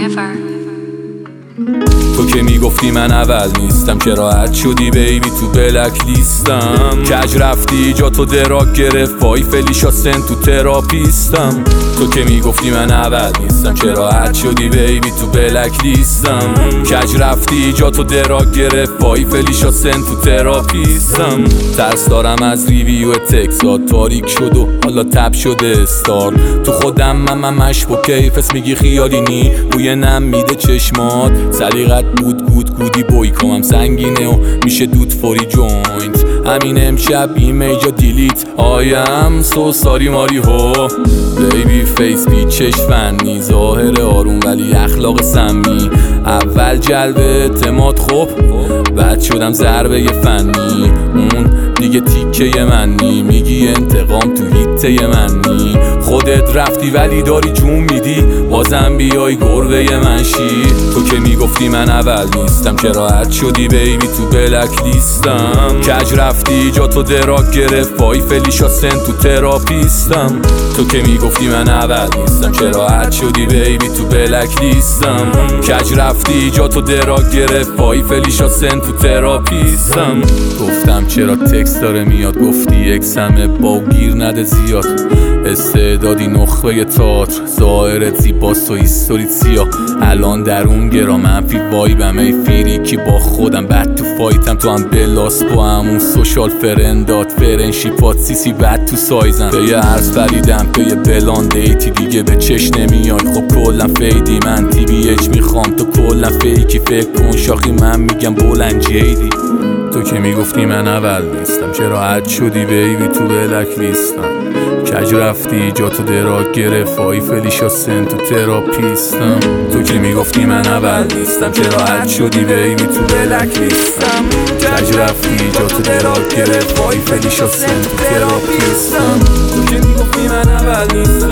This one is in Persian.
forever. تو که میگفتی من اول نیستم، که راحت شدی بیبی تو بلک لیستم. کج رفتی جا تو دراک گرفت، وای فلیشا سن تو تراپیستم. تو که میگفتی من اول نیستم، که راحت شدی بیبی تو بلک لیستم. کج رفتی جا تو دراک گرفت، وای فلیشا سن تو تراپیستم. ترس دارم از ریویو تکسات، تاریک شد و حالا تب شده استار. تو خودم من مشبو کیفس میگی خیالی نی، روی نم میده چشمات. سلیقت بود گودی بویکامم سنگینه و میشه دود فوری جوینت. همین امشب ایمیجا دیلیت، آیم سو ساری ماری هو. بیبی فیس بیچش فنی، ظاهر آروم ولی اخلاق سمی. اول جلب اعتماد خوب، بعد شدم ضربه فنی. اون دیگه تیکه منی، میگی انتقام تو هیته منی. خودت رفتی ولی داری جون میدی، بازم بیای گربه منشی. تو که میگفتی من اول نیستم، که راحت شدی بیبی تو بلک لیستم. کج رفتی جا تو دراک گرفت، وای فلیشا سن تو تراپیستم. تو که میگفتی من اول نیستم، که راحت شدی بیبی تو بلک لیستم. کج رفتی جا تو دراک گرفت، وای فلیشا سن تو تراپیستم. گفتم چرا تکست داره میاد، گفتی اکسمه با گیر نده زیاد. استعدادی نخبه تئاتر، ظاهرت زیباست و هیستوریت سیاه. الان در اون گرا منفی وایبم، ای فریکی با خودم بد تو فایتم. تو هم بلاس با همون سوشال فرندات، فرنشیپات سیسی بد تو سایزم. به یه عرض فریدم به یه بلان دیتی، دیگه به چش نمیای خب کلن فیدی. من تی بی اچ میخوام تو کلن فیکی، فکر کن شاخی من میگم بلند جیدی. تو که میگفتی من اول نیستم، چرا راحت شدی بیبی تو بلک لیستم. کج رفتی جا تو دراک گرفت، وای فلیشا سن تو تراپیستم. تو که میگفتی من اول نیستم، چرا راحت شدی بیبی تو بلک لیستم. کج رفتی جا تو دراک گرفت، وای فلیشا سن تو تراپیستم. تو که میگفتی من اول نیستم،